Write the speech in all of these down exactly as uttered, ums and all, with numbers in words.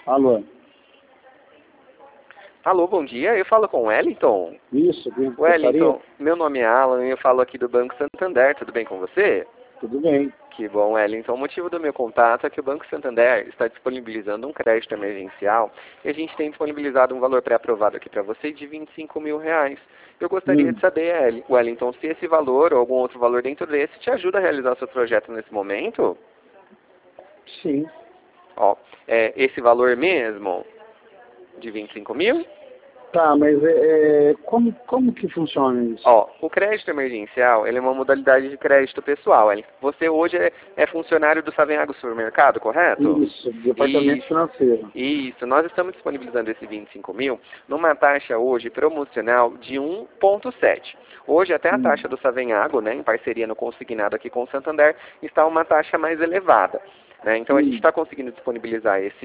Alô? Alô, bom dia. Eu falo com o Wellington. Isso, quem Wellington, gostaria? meu nome é Alan e eu falo aqui do Banco Santander. Tudo bem com você? Tudo bem. Que bom, Wellington. O motivo do meu contato é que o Banco Santander está disponibilizando um crédito emergencial e a gente tem disponibilizado um valor pré-aprovado aqui para você de vinte e cinco mil reais. Eu gostaria Hum, de saber, Wellington, se esse valor ou algum outro valor dentro desse te ajuda a realizar o seu projeto nesse momento? sim. Ó, é esse valor mesmo de vinte e cinco mil? Tá, mas é, é, como, como que funciona isso? Ó, o crédito emergencial, ele é uma modalidade de crédito pessoal. Ele- Você hoje é, é funcionário do Savenhago Supermercado, correto? Isso, departamento Isso, financeiro. isso. Nós estamos disponibilizando esse vinte e cinco mil numa taxa hoje promocional de um vírgula sete. Hoje até a Hum, taxa do Savenhago, né, em parceria no consignado aqui com o Santander, está uma taxa mais elevada, né? Então a gente hum, está conseguindo disponibilizar esse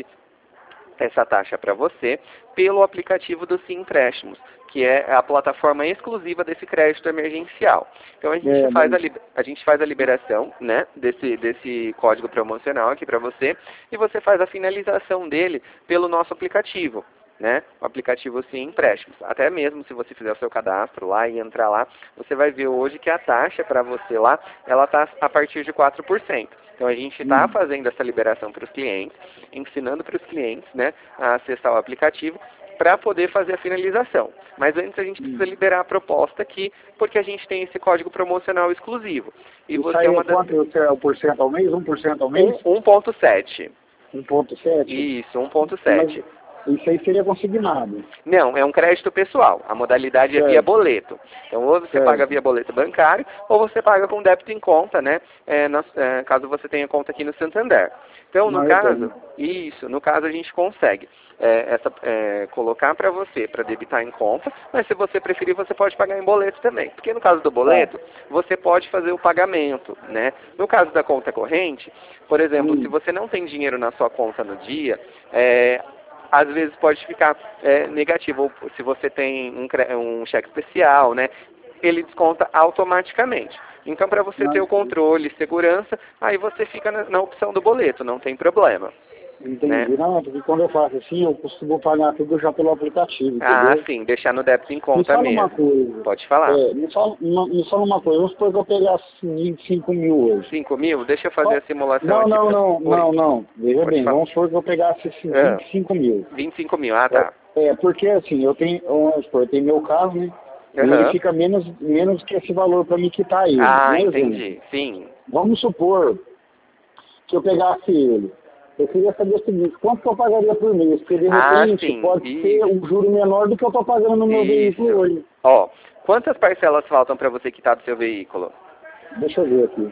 essa taxa para você pelo aplicativo do Sim Empréstimos, que é a plataforma exclusiva desse crédito emergencial. Então a gente é, faz a, mas, li- a gente faz a liberação, né, desse, desse código promocional aqui para você e você faz a finalização dele pelo nosso aplicativo. Né? O aplicativo Sim Empréstimos. Até mesmo se você fizer o seu cadastro lá e entrar lá, você vai ver hoje que a taxa para você lá, ela está a partir de quatro por cento. Então a gente está hum, fazendo essa liberação para os clientes, ensinando para os clientes, né, a acessar o aplicativo para poder fazer a finalização. Mas antes a gente hum. precisa liberar a proposta aqui, porque a gente tem esse código promocional exclusivo. E Isso você é aí é uma das... quanto é o por cento ao mês? um por cento ao mês? um vírgula sete. um vírgula sete? Isso, um vírgula Mas sete. isso aí seria consignado. Não, é um crédito pessoal. A modalidade é via Certo, boleto. Então, ou você paga certo. via boleto bancário, ou você paga com débito em conta, né? É, na- é, caso você tenha conta aqui no Santander. Então, no Não, eu caso, tenho. isso, no caso a gente consegue é, essa, é, colocar para você, para debitar em conta, mas se você preferir, você pode pagar em boleto também. Porque no caso do Tá. boleto, você pode fazer o pagamento, né? No caso da conta corrente, por exemplo, se Hum, você não tem dinheiro na sua conta no dia, é, às vezes pode ficar é, negativo. Ou se você tem um, cre- um cheque especial, né, ele desconta automaticamente. Então, para você ter não, o controle e segurança, aí você fica na, na opção do boleto, não tem problema, né? entendi. Não, porque quando eu faço assim, eu costumo pagar tudo já pelo aplicativo, Ah, entendeu? sim, deixar no débito em Me conta fala uma mesmo. coisa. Pode falar. É, me, fala, uma- me fala uma coisa. Vamos supor que eu pegasse vinte e cinco mil hoje. Cinco mil? Deixa eu fazer Qual- a simulação Não, aqui não, para... não, Oi, não, não. Veja pode bem, falar. vamos supor que eu pegasse assim, Ah, vinte e cinco mil. vinte e cinco mil, ah, É, tá. é, porque assim, eu tenho, vamos supor, eu tenho meu carro, né? E ele Aham. fica menos, menos que esse valor para me quitar ele. Ah, Um exemplo. entendi. Sim. Vamos supor que eu pegasse ele. Eu queria saber o seguinte, quanto que eu pagaria por mês? Porque de Ah, repente sim. pode ser Isso. um juro menor do que eu estou pagando no meu veículo Isso. hoje. Ó, quantas parcelas faltam para você quitar do seu veículo? Deixa eu ver aqui.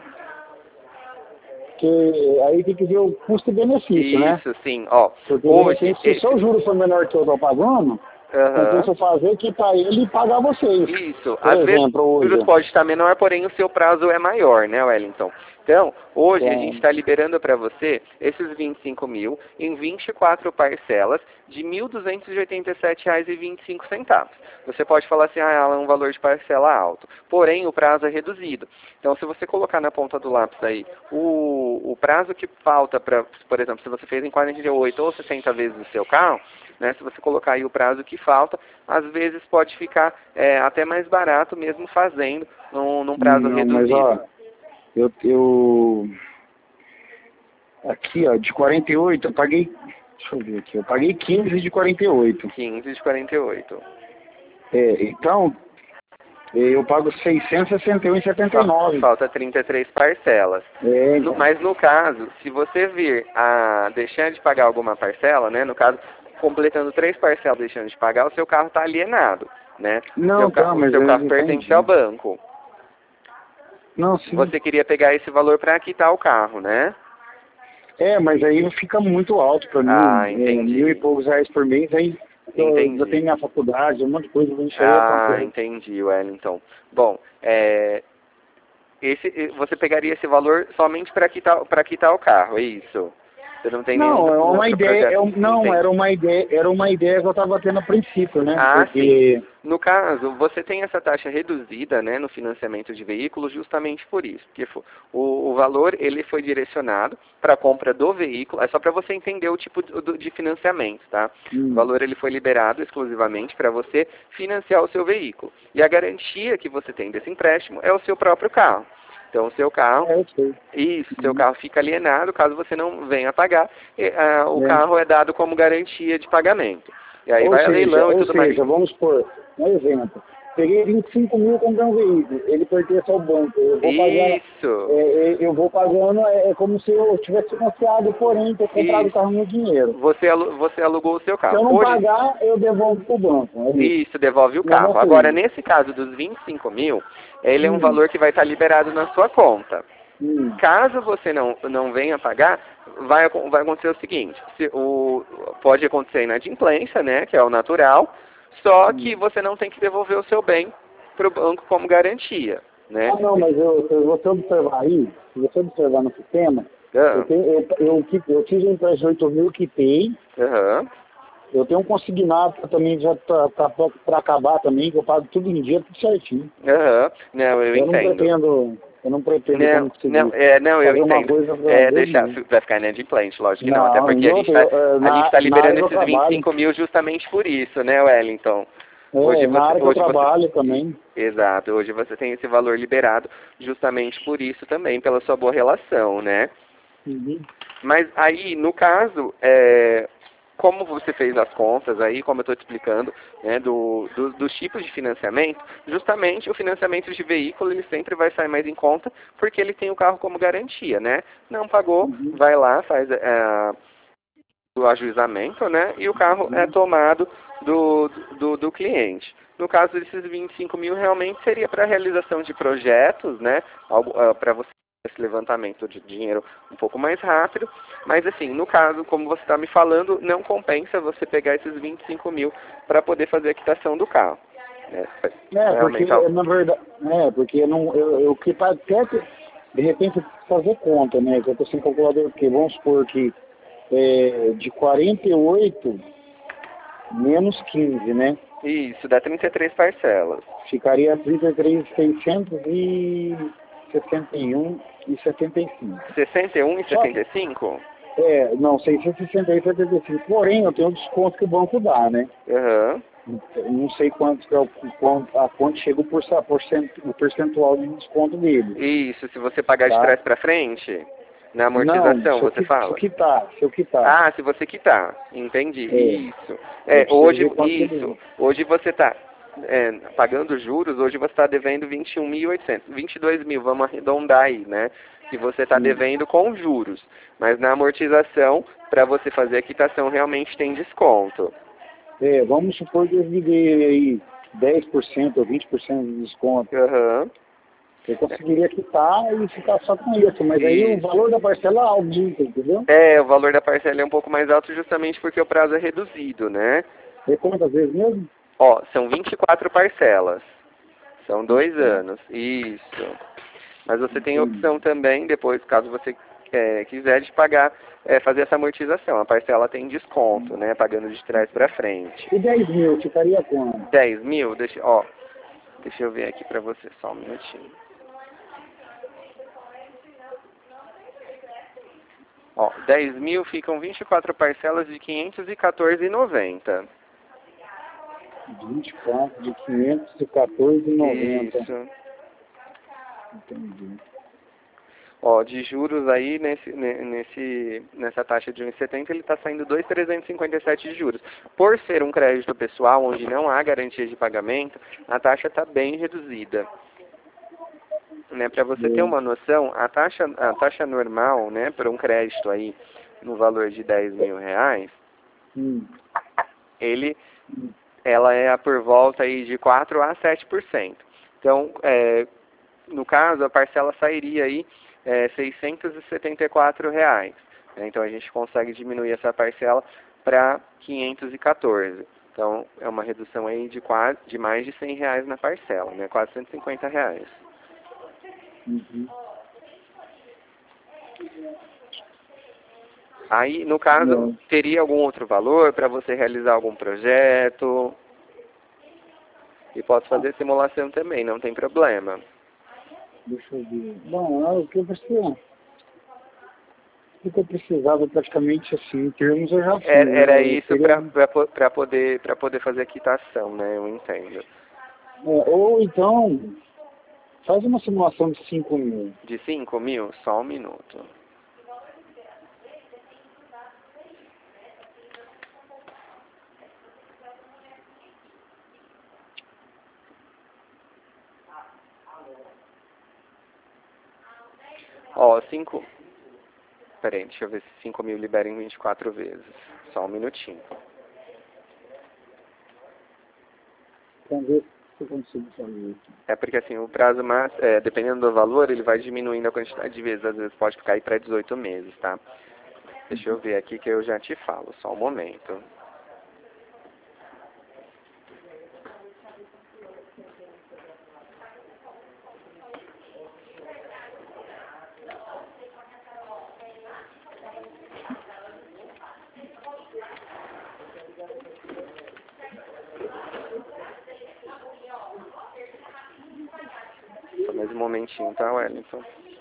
Porque aí tem que ver o custo e benefício, né? Isso, sim. Ó, Porque de hoje, repente, se o esse... seu juro for menor que eu estou pagando, Aham. compensa eu fazer quitar ele e pagar vocês. Isso. Por Às vezes exemplo, o juros hoje. pode estar menor, porém o seu prazo é maior, né, Wellington? Então, hoje a gente Então, está liberando para você esses vinte e cinco mil em vinte e quatro parcelas de mil duzentos e oitenta e sete reais e vinte e cinco centavos. Você pode falar assim, ah, ela é um valor de parcela alto, porém o prazo é reduzido. Então, se você colocar na ponta do lápis aí o, o prazo que falta para, por exemplo, se você fez em quarenta e oito ou sessenta vezes o seu carro, né, se você colocar aí o prazo que falta, às vezes pode ficar é, até mais barato mesmo fazendo num, num prazo não, mas reduzido. ó, eu, eu aqui ó, de quarenta e oito eu paguei, deixa eu ver aqui, eu paguei quinze de quarenta e oito. quinze de quarenta e oito. É, então, eu pago seiscentos e sessenta e um e setenta e Fa- nove. Falta trinta e três parcelas. É, No- então. mas no caso, se você vir a deixar de pagar alguma parcela, né, no caso, completando três parcelas deixando de pagar, o seu carro está alienado, né? O seu, Não, ca- tá, o mas seu eu carro pertence ao entendi. banco. Não, sim. Você queria pegar esse valor para quitar o carro, né? É, mas aí fica muito alto pra mim, Ah, é, mil e entendi. poucos reais por mês, aí eu ainda tenho Entendi. minha faculdade, um monte de coisa, isso aí é Ah, complexo. entendi, Wellington. Bom, é, esse, você pegaria esse valor somente para quitar, para quitar o carro, é isso? Você não tem Não, nenhum é uma outro ideia, é projeto. um, não, Entende? era uma ideia, era uma ideia que eu estava tendo a princípio, né? Ah, Porque, sim. No caso, você tem essa taxa reduzida, né, no financiamento de veículos justamente por isso. Porque fo- o, o valor ele foi direcionado para a compra do veículo, é só para você entender o tipo do- do- de financiamento, tá? O hum, valor ele foi liberado exclusivamente para você financiar o seu veículo. E a garantia que você tem desse empréstimo é o seu próprio carro. Então, o seu carro, é, eu sei. isso, seu Uhum. carro fica alienado caso você não venha pagar. E, ah, o É. carro é dado como garantia de pagamento. E aí Ou vai a seja, leilão e ou tudo mais. seja, vamos por um exemplo. Peguei vinte e cinco mil comprei um veículo, ele pertence ao banco. Eu vou pagando, Isso, é, é, eu vou pagando, é, é como se eu tivesse financiado, porém, ter comprado o isso. carro no dinheiro. Você, alu- você alugou o seu Se eu carro. não Hoje, pagar, eu devolvo pro banco. É isso. isso, devolve o Não é carro. nosso Agora, isso. nesse caso dos vinte e cinco mil, ele é um Hum, valor que vai estar liberado na sua conta. hum, Caso você não, não venha pagar, vai, acon- vai acontecer o seguinte, se o, pode acontecer inadimplência, né, que é o natural, só que hum. você não tem que devolver o seu bem para o banco como garantia, né? Ah, não, mas eu, se você observar aí, se você observar no sistema, eu, Ah, tenho, eu, eu, qui- eu fiz um empréstimo de oito mil, quitei. aham, Eu tenho um consignado que também já tá, tá para acabar também, que eu pago tudo em dia, tudo certinho. aham, não, eu Eu não entendo. pretendo, eu não pretendo, Não, como que se não, diz, é, não, eu fazer uma entendo. coisa pra É, Deus deixar, mesmo. vai ficar inadimplente, lógico que não, até Não, porque e a gente outra, está eu, eh, a gente na, tá na área liberando que eu esses vinte e trabalho, cinco mil justamente por isso, né, Wellington? Hoje é, na você, área que eu hoje você, trabalho e- também. exato, hoje você tem esse valor liberado justamente por isso também, pela sua boa relação, né? Uhum. Mas aí, no caso, é, como você fez as contas aí, como eu estou te explicando, né, do, do- dos tipos de financiamento, justamente o financiamento de veículo ele sempre vai sair mais em conta porque ele tem o carro como garantia, né? Não pagou, Uhum. vai lá, faz é, o ajuizamento, né? E o carro é Uhum. tomado do, do, do cliente. No caso desses vinte e cinco mil, realmente seria para a realização de projetos, né? Para você fazer esse levantamento de dinheiro um pouco mais rápido. Mas assim, no caso, como você está me falando, não compensa você pegar esses vinte e cinco mil para poder fazer a quitação do carro. Né? É, porque, Realmente, ó, na verdade, é, porque eu não, eu, eu que tá até que, de repente, fazer conta, né, que eu tô sem calculador, porque vamos supor que é, de quarenta e oito menos quinze, né? isso, dá trinta e três parcelas. Ficaria trinta e três mil seiscentos e sessenta e um e setenta e cinco. sessenta e um e Só, setenta e cinco? é, não, seiscentos e sessenta e um e setenta e cinco. Porém, eu tenho o desconto que o banco dá, né? Aham. Eu não sei quanto, que é o- quanto a quanto chega o, porça- porcento- o percentual de desconto dele, Isso, se você pagar de tá? trás para frente, na Não, amortização, se eu, você qui- se eu fala? quitar, se eu quitar. Ah, se você quitar, entendi. É, Isso. eu É, preciso hoje, ver quanto que isso. ele... Hoje você está pagando juros, hoje você está devendo vinte e um mil e oitocentos, vinte e dois mil, vamos arredondar aí, né? Que você está Hum. devendo com juros. Mas na amortização, para você fazer a quitação, realmente tem desconto. É, vamos supor que eu me dê aí dez por cento ou vinte por cento de desconto. Aham. Eu conseguiria quitar e ficar só com isso, mas aí o Isso. valor da parcela aumenta, entendeu? É, o valor da parcela é um pouco mais alto justamente porque o prazo é reduzido, né? É quantas vezes mesmo? Ó, são vinte e quatro parcelas. São vinte e dois quatro. anos. Isso. Mas você tem a Entendi. opção também, depois, caso você é, quiser, de pagar, é, fazer essa amortização. A parcela tem desconto, né? Pagando de trás para frente. E dez mil, ficaria quanto? dez mil, deixa, ó, deixa eu ver aqui para você, só um minutinho. Ó, dez mil ficam vinte e quatro parcelas de quinhentos e quatorze reais e noventa centavos. vinte e quatro de quinhentos e quatorze reais e noventa centavos. Isso. Entendi. Ó, de juros aí, nesse, ne- nesse, nessa taxa de um vírgula setenta, ele está saindo dois mil trezentos e cinquenta e sete de juros. Por ser um crédito pessoal, onde não há garantia de pagamento, a taxa está bem reduzida. Né, para você ter É. uma noção, a taxa, a taxa normal, né, para um crédito aí no valor de dez mil reais, Hum. ele, ela é por volta aí de quatro a sete por cento. Então, é, no caso, a parcela sairia aí é, seiscentos e setenta e quatro reais. Né? Então a gente consegue diminuir essa parcela para quinhentos e quatorze. Então é uma redução aí de quase de mais de cem reais na parcela, né? Quase cento e cinquenta reais. Uhum. Aí, no caso, Não. teria algum outro valor para você realizar algum projeto? E posso fazer simulação também, não tem problema. Deixa eu ver. Bom, é o que eu precisava. O que eu precisava praticamente assim, em termos eu já fiz. Era, era eu isso queria... para poder, para poder fazer a quitação, né? Eu entendo. É, ou então, faz uma simulação de cinco mil. De cinco mil? Só um minuto. Ó, cinco... Peraí, deixa eu ver se cinco mil libera em vinte e quatro vezes. Só um minutinho. Vamos ver se eu consigo fazer isso. É porque assim, o prazo máximo, é, dependendo do valor, ele vai diminuindo a quantidade de vezes. Às vezes pode cair para dezoito meses, tá? Deixa eu ver aqui que eu já te falo. Só um momento. Só mais um momentinho, tá, Wellington?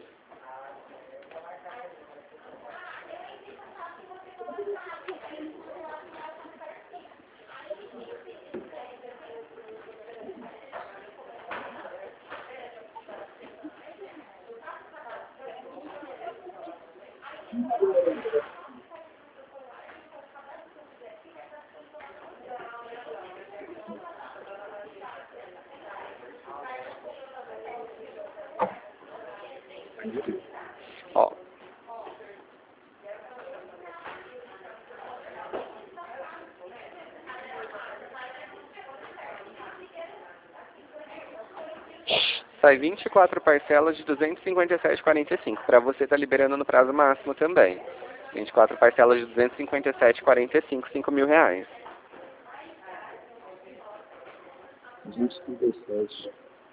Ó. Sai vinte e quatro parcelas de duzentos e cinquenta e sete reais e quarenta e cinco. Para você tá liberando no prazo máximo também. vinte e quatro parcelas de duzentos e cinquenta e sete reais e quarenta e cinco, cinco mil reais. duzentos e trinta e sete.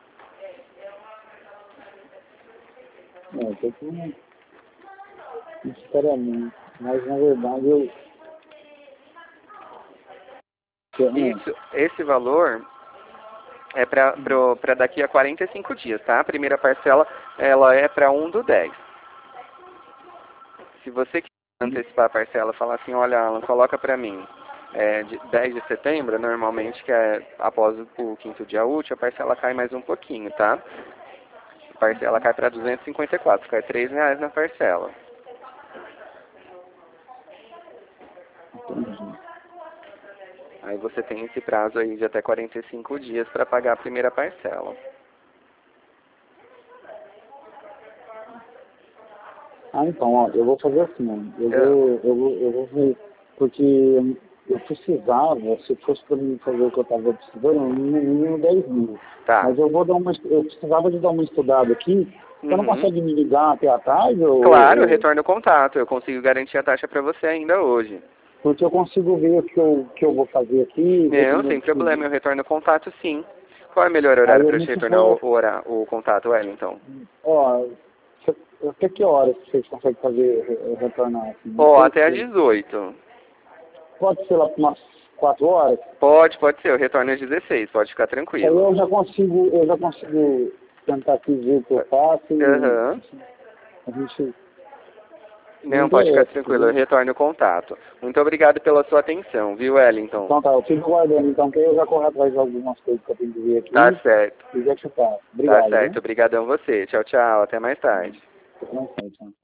É, até que não, não espera muito. Mas na verdade eu. Isso, esse valor é para daqui a quarenta e cinco dias, tá? A primeira parcela, ela é para um do dez. Se você quiser antecipar a parcela, falar assim, olha, Alan, coloca para mim é, de dez de setembro, normalmente, que é após o quinto dia útil, a parcela cai mais um pouquinho, tá? A parcela cai para duzentos e cinquenta e quatro, cai três reais na parcela. Entendi. Aí você tem esse prazo aí de até quarenta e cinco dias para pagar a primeira parcela. Ah, então, ó, eu vou fazer assim, ó, eu vou, eu vou, eu vou ver, porque eu precisava, se fosse para mim fazer o que eu estava precisando, no mínimo dez mil. Tá. Mas eu vou dar uma, eu precisava de dar uma estudada aqui. Você Uhum. não consegue me ligar até a tarde? Ou, Claro, eu ou... retorno o contato, eu consigo garantir a taxa para você ainda hoje. Porque eu consigo ver o que eu, que eu vou fazer aqui. Não, sem problema, eu retorno o contato sim. Qual é o melhor horário para eu te retornar o, o, o contato, Wellington? Ó, até que horas vocês conseguem fazer, retornar? Assim? Ó, oh, até às dezoito. Pode ser lá para umas quatro horas? Pode, pode ser, eu retorno às dezesseis, pode ficar tranquilo. Aí eu já consigo, eu já consigo tentar aqui ver o que eu faço e uhum. a gente... Não, pode ficar tranquilo, eu retorno o contato. Muito obrigado pela sua atenção, viu, Wellington? Então tá, eu fico guardando, então, que eu já corro atrás de algumas coisas que eu tenho que ver aqui. Tá certo. E já te faço. Obrigado. Tá certo, obrigadão você. Tchau, tchau, até mais tarde. Até mais tarde.